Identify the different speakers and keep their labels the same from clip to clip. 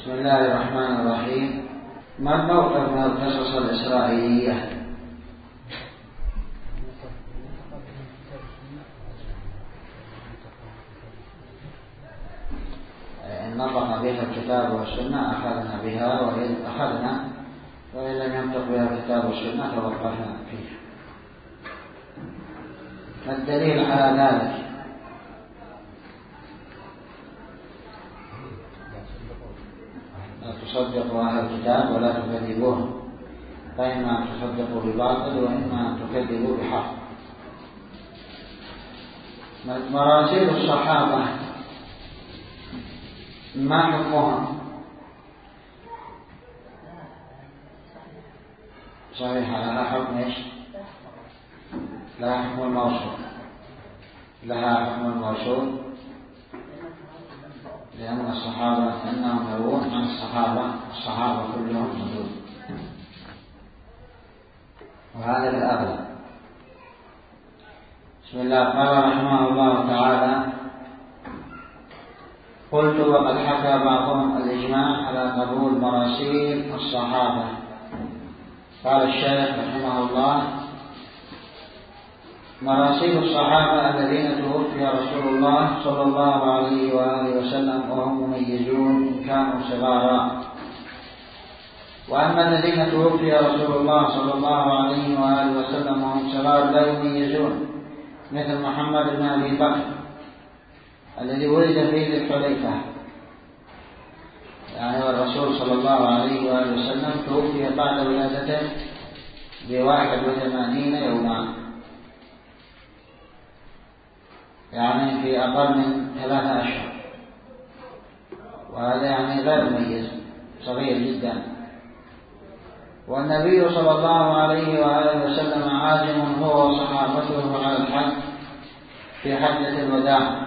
Speaker 1: بسم الله الرحمن الرحيم. ما الموقف من القصص الإسرائيلية؟ إن نطق بها الكتاب والسنة أخذنا بها، وإن أخذنا وإن لم ينطق بها الكتاب والسنة توقفنا فيها. ما الدليل على ذلك؟ لا تصدقوا أهل الكتاب ولا تكذبوه، فإما أن تصدقوا بباطل وإما أن تكذبوا بحق. مراسيل الصحابة ما حكمها؟ صحيح، لها حكم ايش؟ لها حكم الموصول، لها حكم الموصول لأن الصحابة أنهم يروون عن الصحابة كلهم موجود، وهذا الأغلب. بسم الله. قال رحمه الله تعالى: قلت وقد حكى بعضهم الإجماع على قبول مراسيل الصحابة. قال الشيخ رحمه الله: مراسيل الصحابة الذين توفي رسول الله صلى الله عليه وآله وسلم وهم مميزون إن كانوا صغارا. وأما الذين توفي رسول الله صلى الله عليه وآله وسلم وهم صغار لا يميزون، مثل محمد بن أبي بكر الذي ولد في ذي الحليفة، يعني والرسول صلى الله عليه وآله وسلم توفي بعد ولادته ب81 يوما، يعني في أقل من 3 أشهر، وهذا يعني غير مميز، صغير جدا. والنبي صلى الله عليه وآله وسلم عازم هو وصحابته على الحج في حجة الوداع،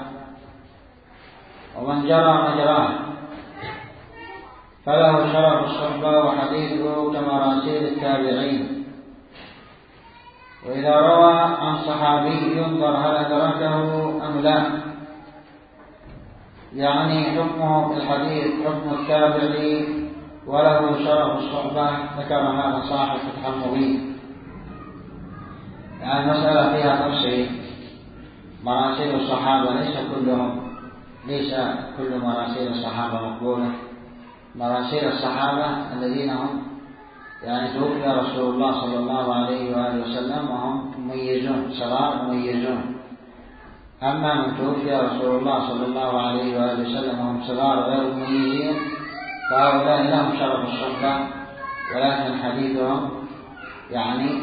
Speaker 1: ومن جرى مجراه فله شرف الصحبة وحديثه كمراسيل التابعين. وإذا روى عن صحابي ينظر هل أدركه أم لا، يعني حكمه في الحديث حكم التابعي وله شرف الصحبة. ذكر هذا صاحب فتح المبين. يعني المسألة فيها تفصيل. مراسيل الصحابة ليس كل مراسيل الصحابة مقبولة. مراسيل الصحابة الذين هم يعني توفي رسول الله صلى الله عليه وآله وسلم وهم مميزون، صغار مميزون. أما من توفي رسول الله صلى الله عليه وآله وسلم وهم صغار غير مميزين فهؤلاء لهم شرف الصحبة، ولكن حديثهم يعني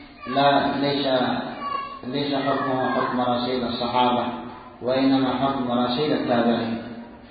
Speaker 1: ليس حكمه حكم مراسيل الصحابة، وإنما حكم مراسيل التابعين،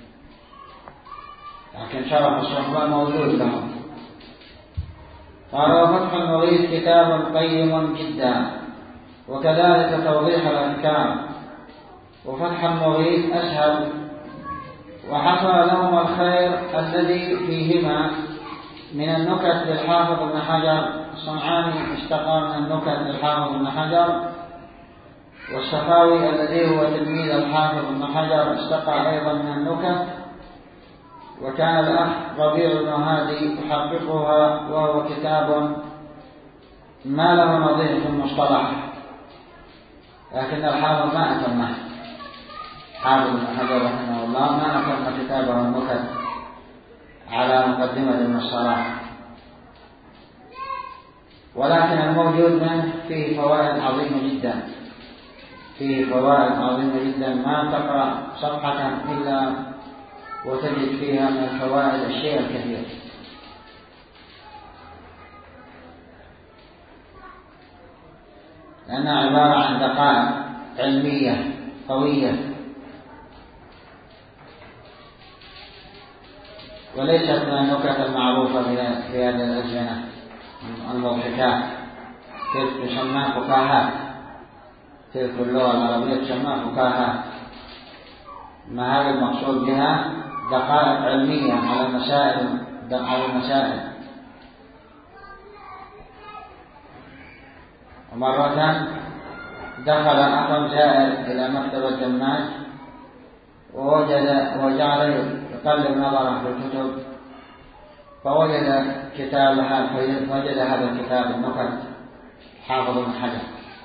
Speaker 1: لكن شرف الصحبة موجود لهم. قال: وفتح المغيث كتاب قيم جدا، وكذلك توضيح الأحكام. وفتح المغيث أسهل، وحصل لهم الخير الذي فيهما من النكت للحافظ ابن حجر. الصنعاني استقى من النكت للحافظ ابن حجر، والسخاوي الذي هو تلميذ الحافظ ابن حجر استقى أيضا من النكت. وكان الأخ ربيع بن هادي يحققها، وهو كتاب ما له نظير في المصطلح، لكن الحافظ ما أتمه. حافظ ابن حجر رحمه الله ما أتم كتابه النكت على مقدمة المصطلح، ولكن الموجود منه فيه فوائد عظيمة جدا، ما تقرأ صفحة إلا وتجد فيها من الفوائد الشيء الكثير. لأنها عبارة عن دقائق علمية قوية، وليست من النكت المعروفة في هذه الأزمنة المضحكات. تلك تسمى فكاهات، تلك اللغة العربية تسمى فكاهات. ما هذا المقصود بها؟ دقائق علمية على مسائل. ومرة دخل أخ زائر إلى مكتبة الدماج وجعل يقلب نظره في الكتب فوجد هذا الكتاب النكت حافظ بن حجر،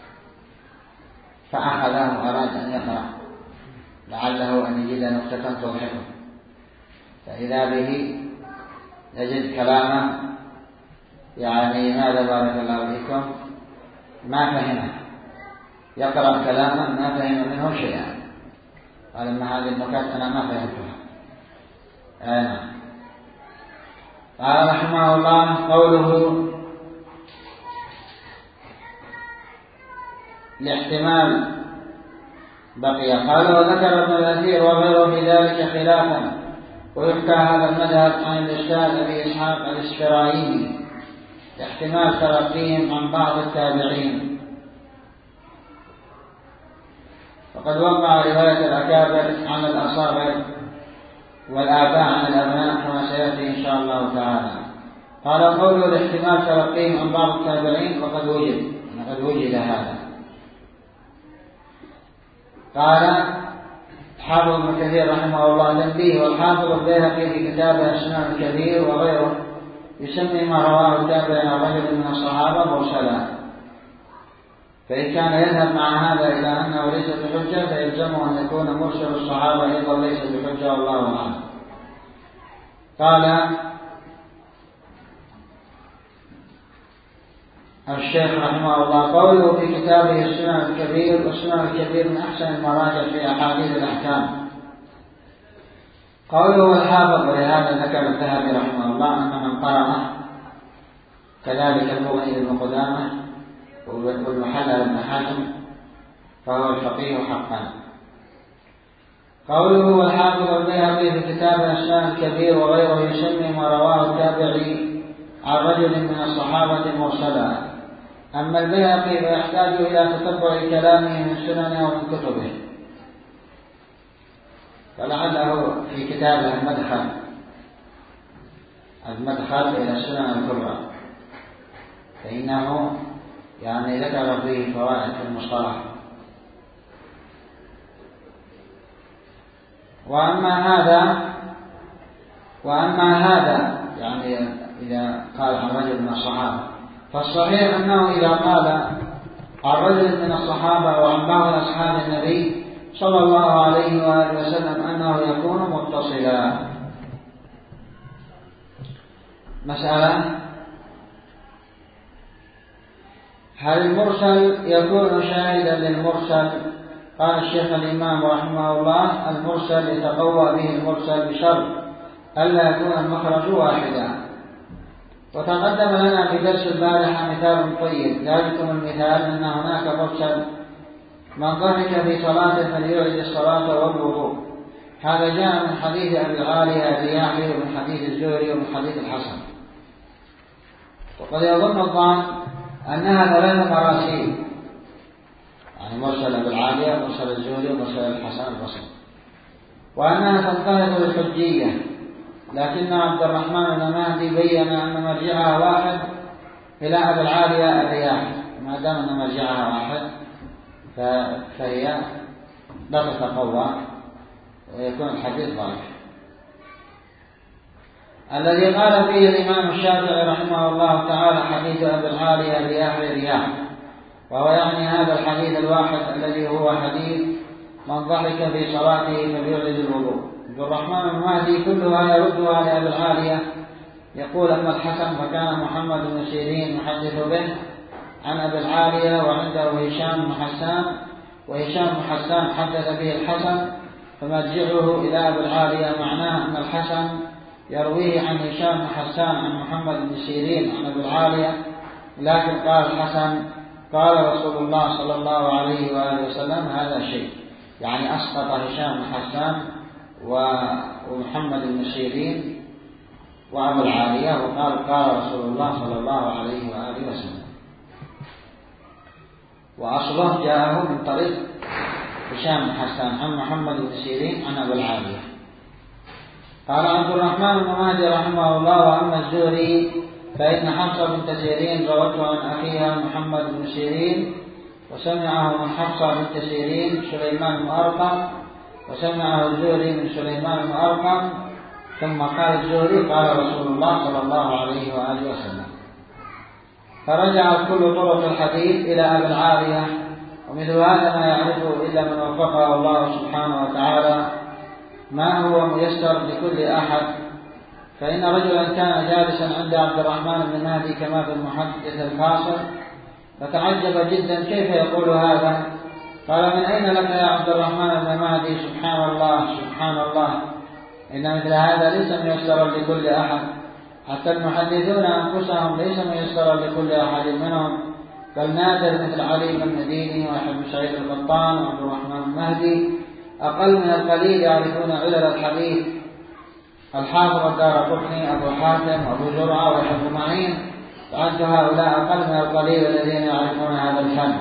Speaker 1: فأخذه وأراد أن يقرأ لعله أن يجد نكتة توضحه، فإذا به يجد كلاما يعني ماذا بارك الله فيكم ما فهمه، يقرأ كلاما ما فهم منه شيئا، قال إن هذه النكت أنا ما فهمتها. قال رحمه الله قوله الاحتمال بقي. قال وذكر ابن الأثير وغيره في ذلك خلافا، ويحكى هذا المذهب عن الأستاذ أبي إسحاق الإسفرايني احتمال تلقيهم عن بعض التابعين، وقد وقع رواية الأكابر عن الأصابع والآباء عن الأبناء كما سيأتي إن شاء الله تعالى. قال قوله الاحتمال تلقيهم عن بعض التابعين وقد وجد هذا. قال حافظ ابن كثير رحمه الله تنبيه، والحافظ البيهقي في كتابه السنن الكبير وغيره يسمي ما رواه التابع عن رجل من الصحابة مرسلا، فإن كان يذهب مع هذا إلى أنه ليس بحجة فيلزمه أن يكون مرسل الصحابة أيضا ليس بحجة والله أعلم. قال الشيخ رحمه الله قوله في كتابه السنن الكبير، والسنن الكبير من أحسن المراجع في أحاديث الأحكام. قوله الحافظ، ولهذا ذكر الذهبي رحمه الله أن من قرأه كذلك المغني بن قدامة والمحلل بن حاتم فهو الفقيه حقا. قوله والحافظ البيهقي في كتاب السنن الكبير وغيره يسمي ما رواه التابعي عن رجل من الصحابة مرسلا. أما البيهقي فيحتاج إلى تتبع كلامه من سننه ومن كتبه، فلعله في كتابه المدخل إلى السنن الكبرى فإنه يعني ذكر فيه فوائد في المصطلح. وأما هذا يعني إذا قال عن رجل من الصحابة، فالصحيح أنه إذا قال عن رجل من الصحابة وعن بعض أصحاب النبي صلى الله عليه وآله وسلم أنه يكون متصلا. مسألة: هل المرسل يكون شاهدا للمرسل؟ قال الشيخ الإمام رحمه الله: المرسل يتقوى به المرسل بشرط ألا يكون المخرج واحدا. وتقدم لنا في درس البارحة مثال طيب، ذلكم المثال أن هناك مرسل من ضحك في صلاته فليعد الصلاة والوضوء. هذا جاء من حديث أبي العالية الرياحي ومن حديث الزهري ومن حديث الحسن. وقد يظن الظان أنها ثلاث مراسيل، يعني مرسل أبي العالية مرسل الزهري ومرسل الحسن البصري، وأنها تنتهض بالحجية، لكن عبد الرحمن بن مهدي بين أن مرجعها واحد إلى أبي العالية الرياحي، ما دام أن مرجعها واحد فهي لا تتقوى ويكون الحديث ضعيف. الذي قال فيه الإمام الشافعي رحمه الله تعالى حديث أبي العالية رياح، وهو يعني هذا الحديث الواحد الذي هو حديث من ضحك في صلاته فليعد الوضوء. عبد الرحمن بن مهدي كلها يردها لأبي العالية، يقول أما الحسن فكان محمد بن سيرين يحدث به عن أبي العالية وعنده هشام بن حسان، وهشام بن حسان حدث به الحسن، فمرجعه إلى أبي العالية معناه أن الحسن يرويه عن هشام بن حسان عن محمد بن سيرين عن أبي العالية. لكن قال الحسن قال رسول الله صلى الله عليه وآله وسلم هذا شيء، يعني أسقط هشام بن حسان ومحمد بن سيرين وأبو العالية، وقال قال رسول الله صلى الله عليه وآله وسلم، وأصله جاءه من طريق هشام بن حسان عن محمد بن سيرين عن أبو العالية. قال عبد الرحمن بن مهدي رحمه الله: وأما الزهري فإن حفصة بنت سيرين روته عن أخيها محمد بن سيرين، وسمعه من حفصة بنت سيرين سليمان بن أرقم، وسمعه الزهري من سليمان بن أرقم، ثم قال الزهري قال رسول الله صلى الله عليه وآله وسلم. فرجعت كل طرق الحديث إلى أبي العالية، ومثل هذا ما يعرفه إلا من وفقه الله سبحانه وتعالى، ما هو ميسر لكل أحد. فإن رجلا كان جالسا عند عبد الرحمن بن مهدي كما في المحدث الفاصل، فتعجب جدا كيف يقول هذا. قال: من أين لك يا عبد الرحمن بن مهدي؟ سبحان الله سبحان الله، إن مثل هذا ليس ميسرا لكل أحد، حتى المحدثون أنفسهم ليس ميسرا لكل أحد منهم، بل نادر مثل علي بن المديني ويحيى بن سعيد القطان وعبد الرحمن المهدي أقل من القليل يعرفون علل الحديث. الحافظ الدارقطني، أبو حاتم، وأبو زرعة، ويحيى بن معين، تعد هؤلاء أقل من القليل الذين يعرفون هذا الفن،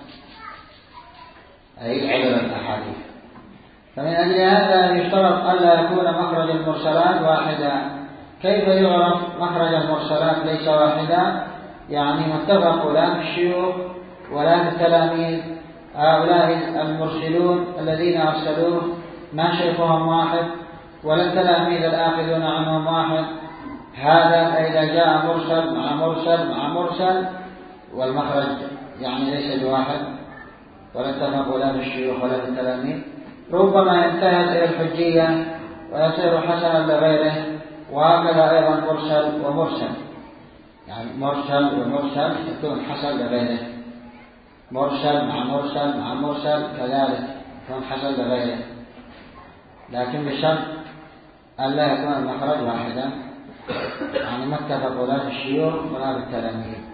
Speaker 1: أي علل الأحاديث. فمن أجل هذا يشترط ألا يكون مخرج المرسلات واحدا. كيف يعرف مخرج المرسلات ليس واحدا؟ يعني متفق لا في الشيوخ ولا في التلاميذ. هؤلاء المرسلون الذين أرسلوه ما شيخهم واحد، ولا التلاميذ الآخذون عنهم واحد. هذا إذا جاء مرسل مع مرسل مع مرسل، والمخرج يعني ليس بواحد، ولا اتفقوا لا في الشيوخ ولا في التلاميذ، ربما ينتهي إلى الحجية ويصير حسنا لغيره. وهكذا أيضا مرسل ومرسل، يعني مرسل ومرسل يكون حسن لغيره، مرسل مع مرسل مع مرسل كذلك يكون حسن لغيره، لكن بشرط أن لا يكون المخرج واحدا، يعني ما اتفقوا لا في الشيوخ ولا في التلاميذ.